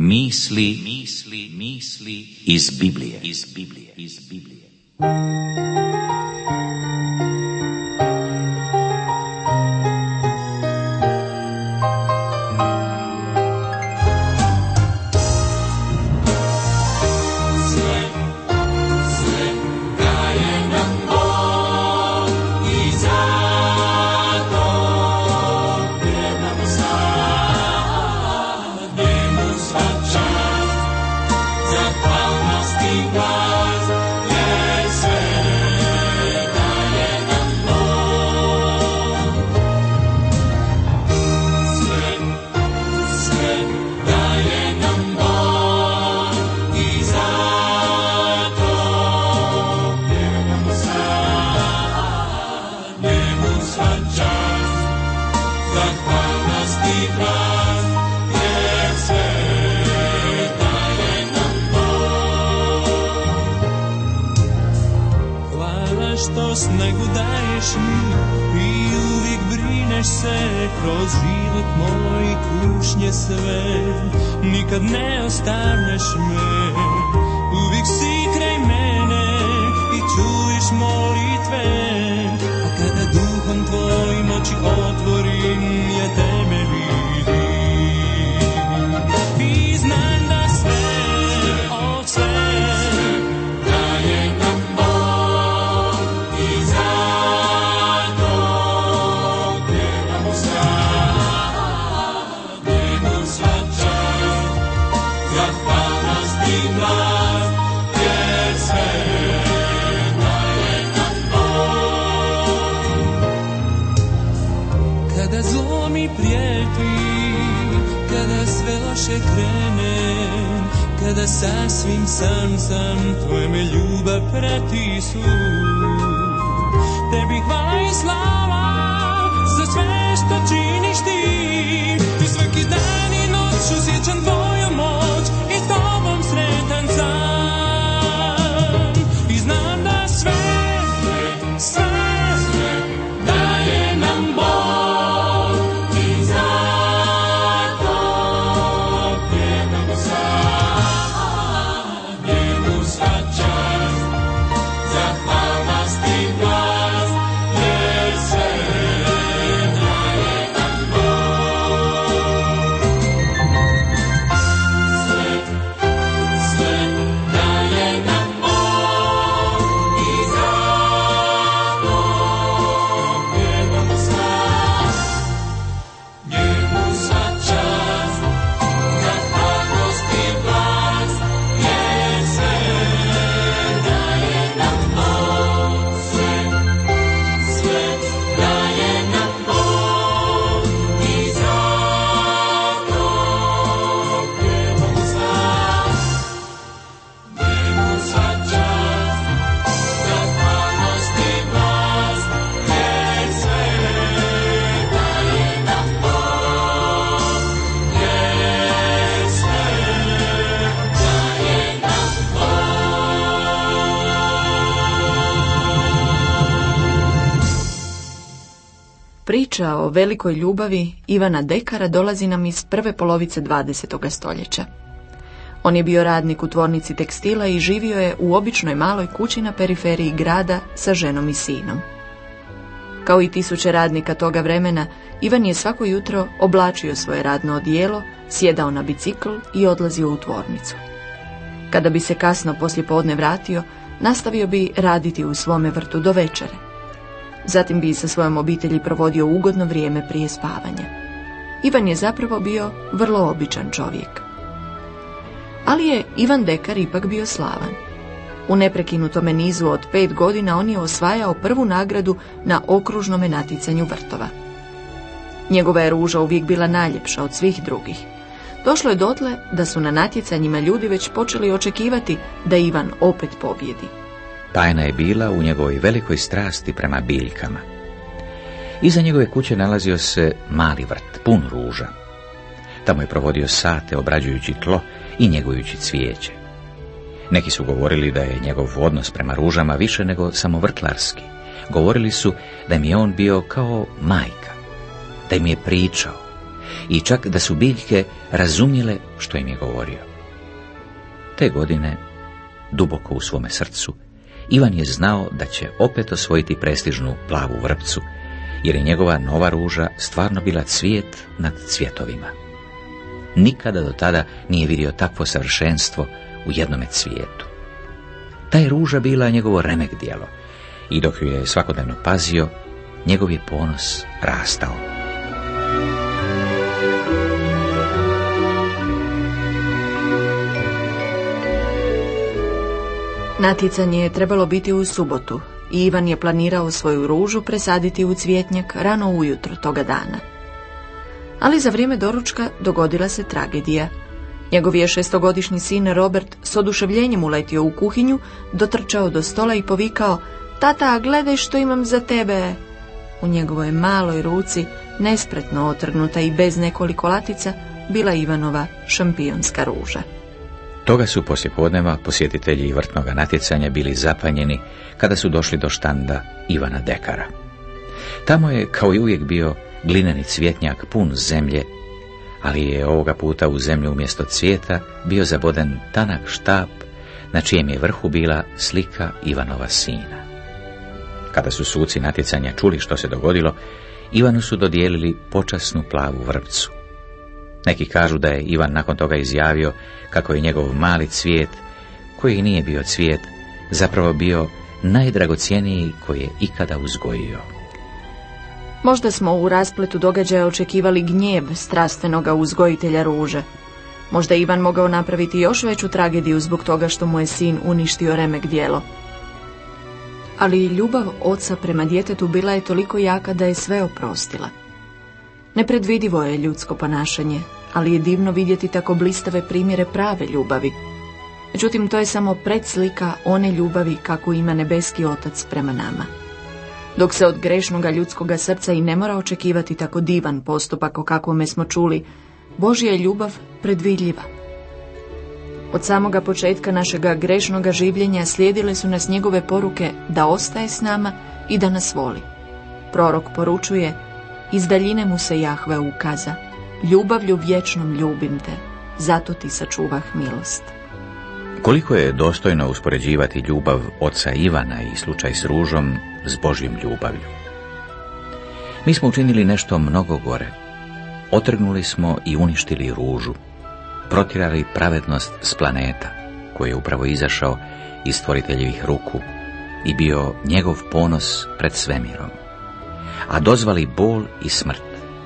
Misli iz Biblije. Što snegu daješ mi i uvijek brineš se kroz život moj kušnje sve, nikad ne ostavljaš me, uvijek si kraj mene i čuješ molitve, a kada duhom tvojim oči otvorim ja tebe vidim i znam da sve od sve daje nam prijeti, kada sve loše krene, kada sasvim sam tvoje me ljubav pretisu. Tebi hvala i slava za sve što činiš ti, i svaki dan i noć osjećam tvoju moć i tobom sretan sam. I znam da sve daje nam Bog. Priča o velikoj ljubavi Ivana Dekara dolazi nam iz prve polovice 20. stoljeća. On je bio radnik u tvornici tekstila i živio je u običnoj maloj kući na periferiji grada sa ženom i sinom. Kao i tisuće radnika toga vremena, Ivan je svako jutro oblačio svoje radno odijelo, sjedao na bicikl i odlazio u tvornicu. Kada bi se kasno poslijepodne vratio, nastavio bi raditi u svome vrtu do večere. Zatim bi sa svojom obitelji provodio ugodno vrijeme prije spavanja. Ivan je zapravo bio vrlo običan čovjek. Ali je Ivan Dekar ipak bio slavan. U neprekinutome nizu od 5 godina on je osvajao prvu nagradu na okružnome natjecanju vrtova. Njegova je ruža uvijek bila najljepša od svih drugih. Došlo je dotle da su na natjecanjima ljudi već počeli očekivati da Ivan opet pobjedi. Tajna je bila u njegovoj velikoj strasti prema biljkama. Iza njegove kuće nalazio se mali vrt, pun ruža. Tamo je provodio sate obrađujući tlo i njegujući cvijeće. Neki su govorili da je njegov odnos prema ružama više nego samo vrtlarski. Govorili su da im je on bio kao majka, da im je pričao, i čak da su biljke razumjele što im je govorio. Te godine, duboko u svome srcu, Ivan je znao da će opet osvojiti prestižnu plavu vrpcu, jer je njegova nova ruža stvarno bila cvijet nad cvjetovima. Nikada do tada nije vidio takvo savršenstvo u jednome cvijetu. Ta je ruža bila njegovo remek djelo i dok ju je svakodnevno pazio, njegov je ponos rastao. Natjecanje je trebalo biti u subotu i Ivan je planirao svoju ružu presaditi u cvjetnjak rano ujutro toga dana. Ali za vrijeme doručka dogodila se tragedija. Njegov je 6-godišnji sin Robert s oduševljenjem uletio u kuhinju, dotrčao do stola i povikao: "Tata, gledaj što imam za tebe!" U njegovoj maloj ruci, nespretno otrgnuta i bez nekoliko latica, bila Ivanova šampionska ruža. Toga su poslijepodneva posjetitelji vrtnoga natjecanja bili zapanjeni kada su došli do štanda Ivana Dekara. Tamo je, kao i uvijek, bio glineni cvjetnjak pun zemlje, ali je ovoga puta u zemlju umjesto cvijeta bio zaboden tanak štap na čijem je vrhu bila slika Ivanova sina. Kada su suci natjecanja čuli što se dogodilo, Ivanu su dodijelili počasnu plavu vrpcu. Neki kažu da je Ivan nakon toga izjavio kako je njegov mali cvijet, koji nije bio cvijet, zapravo bio najdragocjeniji koji je ikada uzgojio. Možda smo u raspletu događaja očekivali gnjev strastvenoga uzgojitelja ruže. Možda Ivan mogao napraviti još veću tragediju zbog toga što mu je sin uništio remek djelo. Ali ljubav oca prema djetetu bila je toliko jaka da je sve oprostila. Nepredvidivo je ljudsko ponašanje, ali je divno vidjeti tako blistave primjere prave ljubavi. Međutim, to je samo predslika one ljubavi kakvu ima nebeski Otac prema nama. Dok se od grešnoga ljudskoga srca i ne mora očekivati tako divan postupak o kakvome smo čuli, Božja je ljubav predvidljiva. Od samoga početka našega grešnoga življenja slijedile su nas njegove poruke da ostaje s nama i da nas voli. Prorok poručuje: "Iz daljine mu se Jahve ukaza, ljubavlju vječnom ljubim te, zato ti sačuvah milost." Koliko je dostojno uspoređivati ljubav oca Ivana i slučaj s ružom s Božjom ljubavlju. Mi smo učinili nešto mnogo gore. Otrgnuli smo i uništili ružu, protjerali pravednost s planeta, koji je upravo izašao iz stvoriteljevih ruku i bio njegov ponos pred svemirom, a dozvali bol i smrt.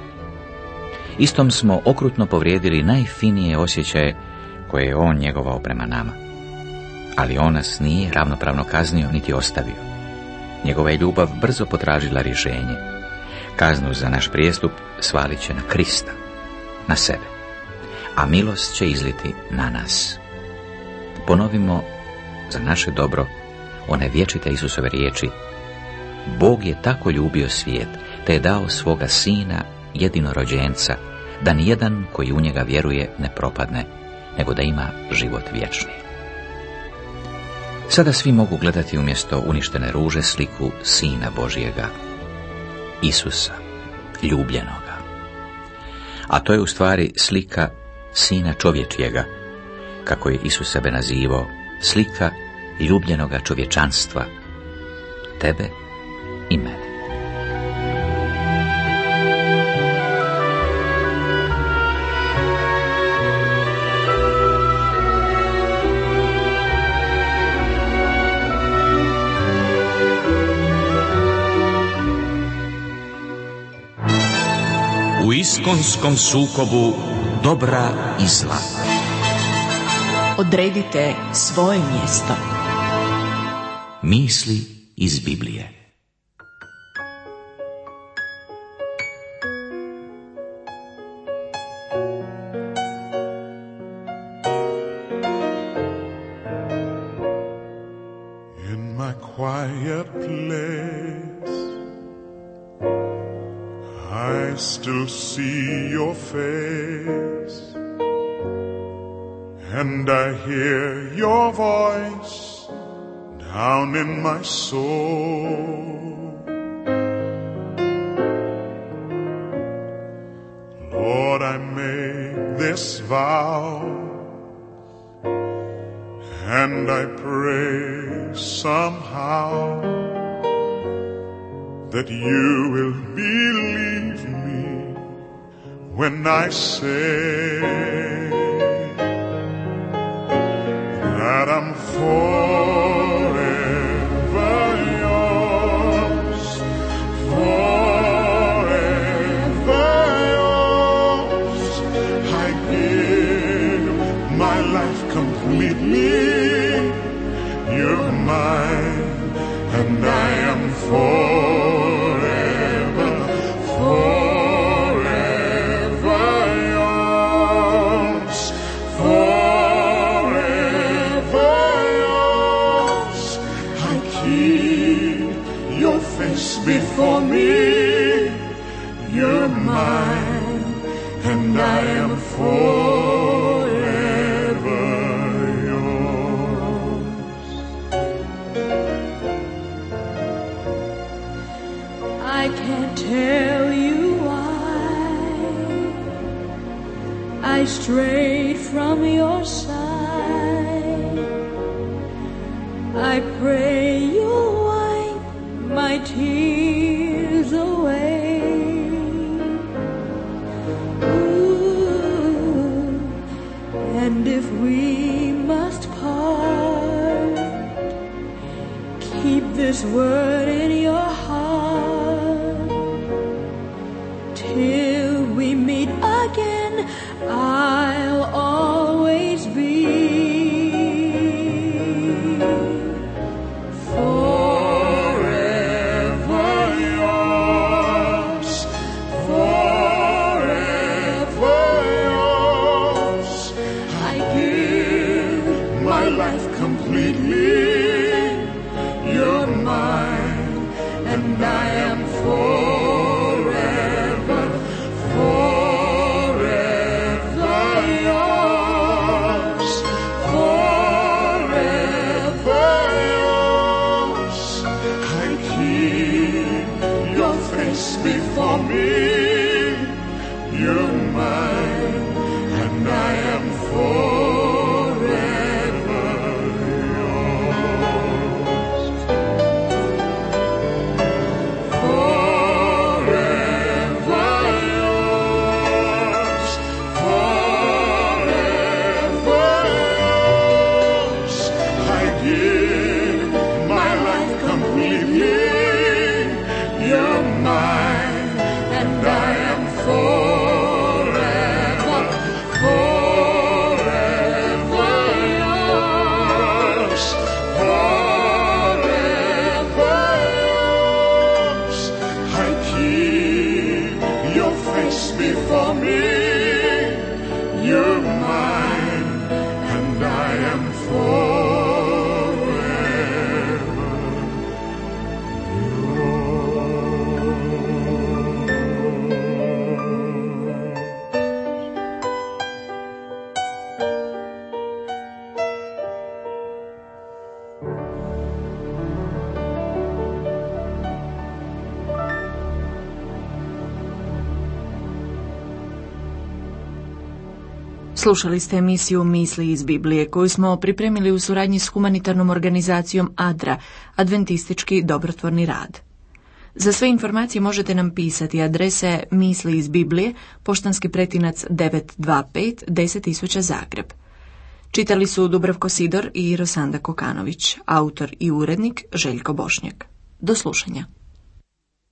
Istom smo okrutno povrijedili najfinije osjećaje koje je on njegovao prema nama. Ali on nas nije ravnopravno kaznio niti ostavio. Njegova je ljubav brzo potražila rješenje. Kaznu za naš prijestup svalit će na Krista, na sebe, a milost će izliti na nas. Ponovimo za naše dobro one vječite Isusove riječi: "Bog je tako ljubio svijet, te je dao svoga sina jedinorođenca, da nijedan koji u njega vjeruje ne propadne, nego da ima život vječni." Sada svi mogu gledati umjesto uništene ruže sliku Sina Božjega, Isusa, ljubljenoga. A to je u stvari slika Sina čovječjega, kako je Isus sebe nazivao, slika ljubljenoga čovječanstva, tebe i mene. U iskonskom sukobu dobra i zla. Odredite svoje mjesto. Misli iz Biblije. In my quiet place, I still see your face, and I hear your voice down in my soul. Lord, this vow, and I pray somehow that you will believe me when I say that I'm forever yours, forever yours. I give my life completely. You're mine, and I am forever, forever yours, forever yours. I keep your face before me. You're mine, and I am forever yours. I can't tell you why I strayed from your side. I pray you'll wipe my tears away. Ooh, and if we must part, keep this word in your heart. Till we meet again, I'll always be Forever yours, forever yours. I give my life completely. You're mine, and I am forever, forever yours, forever yours. I keep your face before me. You're mine, and I am forever yours. Forever yours, forever yours. I give my life completely. You're mine, and I am forever, forever yours, forever yours. I keep your face before me. You're mine, and I am forever Slušali ste emisiju Misli iz Biblije koju smo pripremili u suradnji s humanitarnom organizacijom ADRA, Adventistički dobrotvorni rad. Za sve informacije možete nam pisati. Adrese Misli iz Biblije, poštanski pretinac 925 10000 Zagreb. Čitali su Dubravko Sidor i Rosanda Kokanović, autor i urednik Željko Bošnjak. Do slušanja.